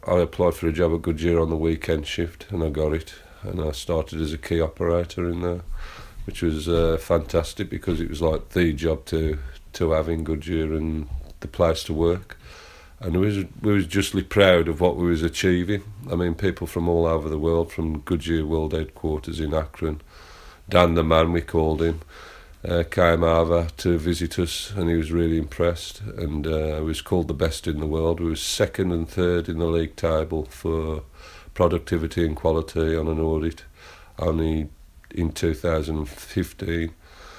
I applied for a job at Goodyear on the weekend shift and I got it. And I started as a key operator in there, which was fantastic because it was like the job to have in Goodyear and the place to work. And we was justly proud of what we was achieving. I mean, people from all over the world, from Goodyear World Headquarters in Akron, Dan the Man, we called him, came over to visit us, and he was really impressed. And it was called the best in the world. We was second and third in the league table for productivity and quality on an audit, only in 2015.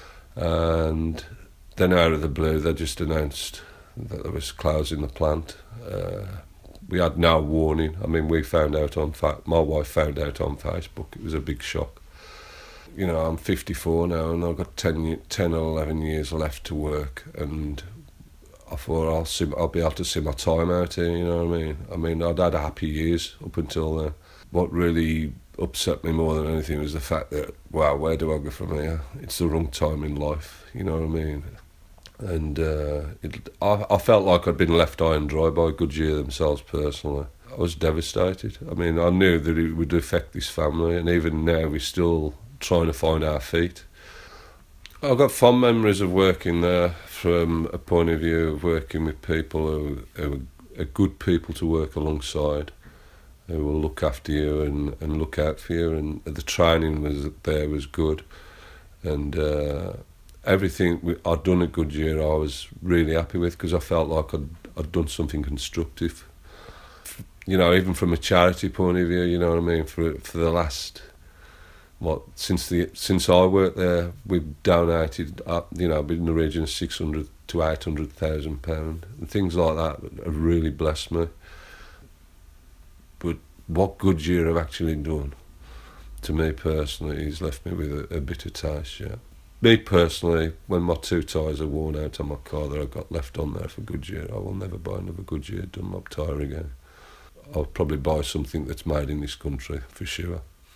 And then out of the blue, they just announced that there was closing the plant. We had no warning. I mean, we found out my wife found out on Facebook. It was a big shock. You know, I'm 54 now and I've got 10 or 11 years left to work, and I thought I'll be able to see my time out here, you know what I mean? I mean, I'd had happy years up until then. What really upset me more than anything was the fact that, wow, where do I go from here? It's the wrong time in life, you know what I mean? And I felt like I'd been left high and dry by Goodyear themselves personally. I was devastated. I mean, I knew that it would affect this family, and even now we're still trying to find our feet. I've got fond memories of working there from a point of view of working with people who are good people to work alongside, who will look after you and look out for you, and the training was good. And everything I'd done at Goodyear I was really happy with, because I felt like I'd done something constructive. You know, even from a charity point of view, you know what I mean, for the last, since I worked there, we've donated up, you know, in the region of 600 to 800,000 pounds, and things like that have really blessed me. But what Goodyear have actually done, to me personally, has left me with a bitter taste, yeah. Me personally, when my 2 tyres are worn out on my car that I got left on there for Goodyear, I will never buy another Goodyear Dunlop tyre again. I'll probably buy something that's made in this country, for sure.